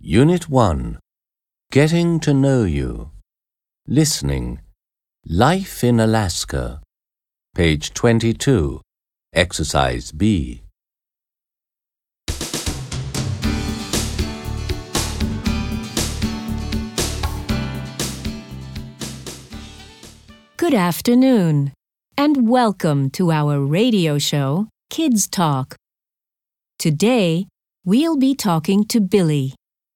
Unit 1. Getting to know you. Listening. Life in Alaska. Page 22. Exercise B. Good afternoon, and welcome to our radio show, Kids Talk. Today, we'll be talking to Billy.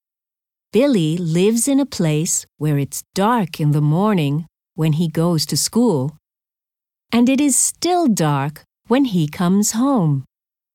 Billy lives in a place where it's dark in the morning when he goes to school, and it is still dark when he comes home.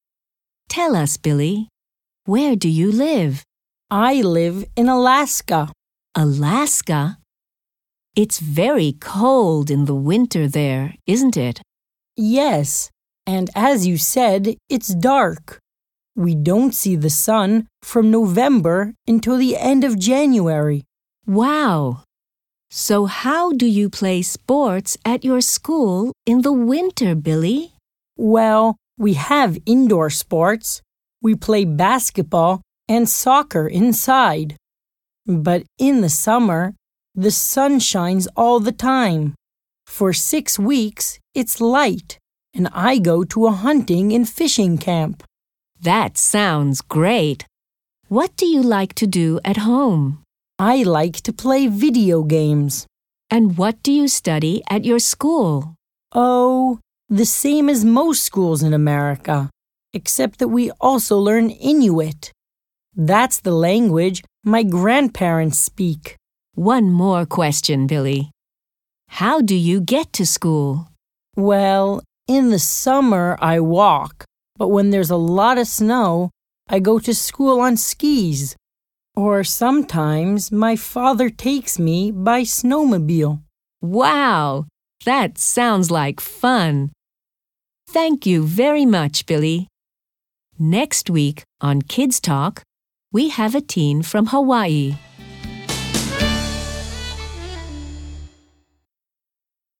Tell us, Billy, where do you live? I live in Alaska. Alaska? It's very cold in the winter there, isn't it? Yes, and as you said, it's dark. We don't see the sun from November until the end of January. Wow! So how do you play sports at your school in the winter, Billy? Well, we have indoor sports. We play basketball and soccer inside. But in the summer, the sun shines all the time. For 6 weeks, it's light, and I go to a hunting and fishing camp. That sounds great. What do you like to do at home? I like to play video games. And what do you study at your school? Oh, the same as most schools in America, except that we also learn Inuit. That's the language my grandparents speak. One more question, Billy. How do you get to school? Well, in the summer I walk, but when there's a lot of snow, I go to school on skis. Or sometimes my father takes me by snowmobile. Wow! That sounds like fun. Thank you very much, Billy. Next week on Kids Talk, we have a teen from Hawaii.